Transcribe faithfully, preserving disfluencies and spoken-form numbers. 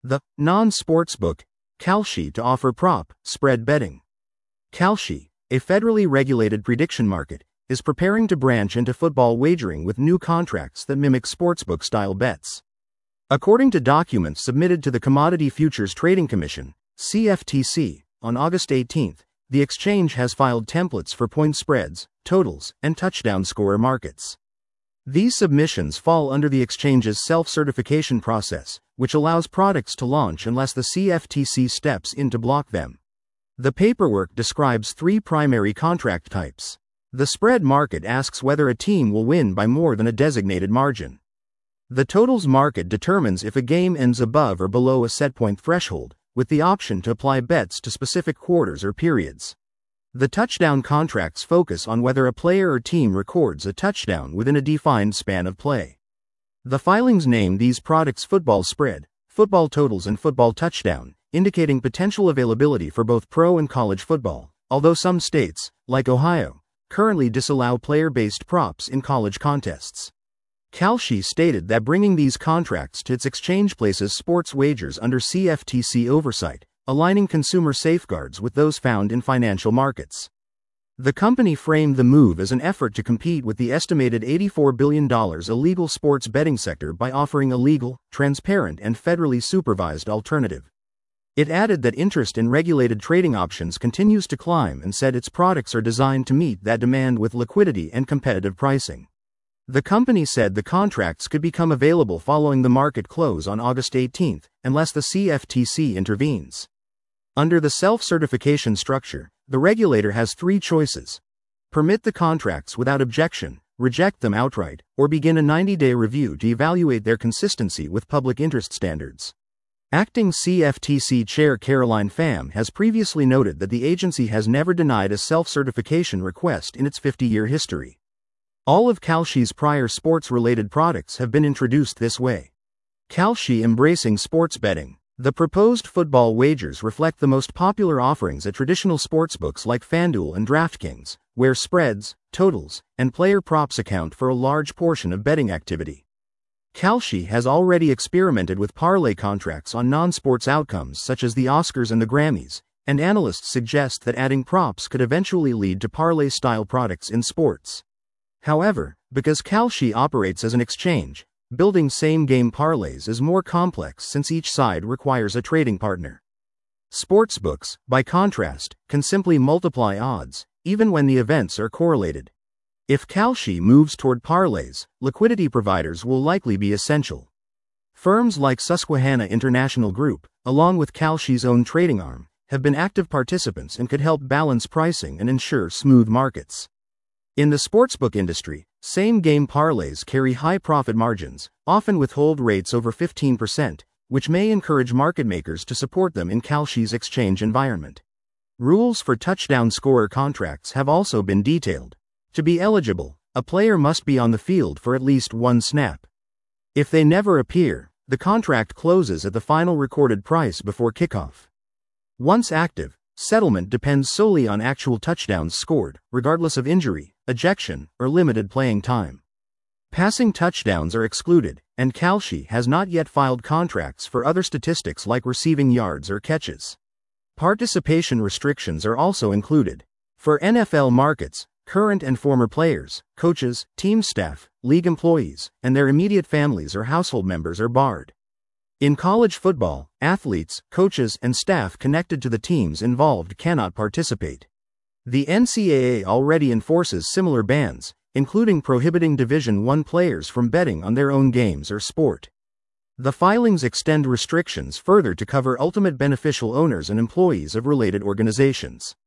The non-sportsbook Kalshi to offer prop spread betting. Kalshi, a federally regulated prediction market, is preparing to branch into football wagering with new contracts that mimic sportsbook-style bets. According to documents submitted to the Commodity Futures Trading Commission, C F T C, on August eighteenth, the exchange has filed templates for point spreads, totals, and touchdown scorer markets. These submissions fall under the exchange's self-certification process, which allows products to launch unless the C F T C steps in to block them. The paperwork describes three primary contract types. The spread market asks whether a team will win by more than a designated margin. The totals market determines if a game ends above or below a set point threshold, with the option to apply bets to specific quarters or periods. The touchdown contracts focus on whether a player or team records a touchdown within a defined span of play. The filings name these products football spread, football totals, and football touchdown, indicating potential availability for both pro and college football, although some states, like Ohio, currently disallow player-based props in college contests. Kalshi stated that bringing these contracts to its exchange places sports wagers under C F T C oversight, aligning consumer safeguards with those found in financial markets. The company framed the move as an effort to compete with the estimated eighty-four billion dollars illegal sports betting sector by offering a legal, transparent, and federally supervised alternative. It added that interest in regulated trading options continues to climb and said its products are designed to meet that demand with liquidity and competitive pricing. The company said the contracts could become available following the market close on August eighteenth, unless the C F T C intervenes. Under the self-certification structure, the regulator has three choices: permit the contracts without objection, reject them outright, or begin a ninety-day review to evaluate their consistency with public interest standards. Acting C F T C Chair Caroline Pham has previously noted that the agency has never denied a self-certification request in its fifty-year history. All of Kalshi's prior sports-related products have been introduced this way. Kalshi embracing sports betting. The proposed football wagers reflect the most popular offerings at traditional sportsbooks like FanDuel and DraftKings, where spreads, totals, and player props account for a large portion of betting activity. Kalshi has already experimented with parlay contracts on non-sports outcomes such as the Oscars and the Grammys, and analysts suggest that adding props could eventually lead to parlay-style products in sports. However, because Kalshi operates as an exchange, building same-game parlays is more complex since each side requires a trading partner. Sportsbooks, by contrast, can simply multiply odds, even when the events are correlated. If Kalshi moves toward parlays, liquidity providers will likely be essential. Firms like Susquehanna International Group, along with Kalshi's own trading arm, have been active participants and could help balance pricing and ensure smooth markets. In the sportsbook industry, same-game parlays carry high profit margins, often with hold rates over fifteen percent, which may encourage market makers to support them in Kalshi's exchange environment. Rules for touchdown scorer contracts have also been detailed. To be eligible, a player must be on the field for at least one snap. If they never appear, the contract closes at the final recorded price before kickoff. Once active, settlement depends solely on actual touchdowns scored, regardless of injury, ejection, or limited playing time. Passing touchdowns are excluded, and Kalshi has not yet filed contracts for other statistics like receiving yards or catches. Participation restrictions are also included. For N F L markets, current and former players, coaches, team staff, league employees, and their immediate families or household members are barred. In college football, athletes, coaches, and staff connected to the teams involved cannot participate. The N C double A already enforces similar bans, including prohibiting Division one players from betting on their own games or sport. The filings extend restrictions further to cover ultimate beneficial owners and employees of related organizations.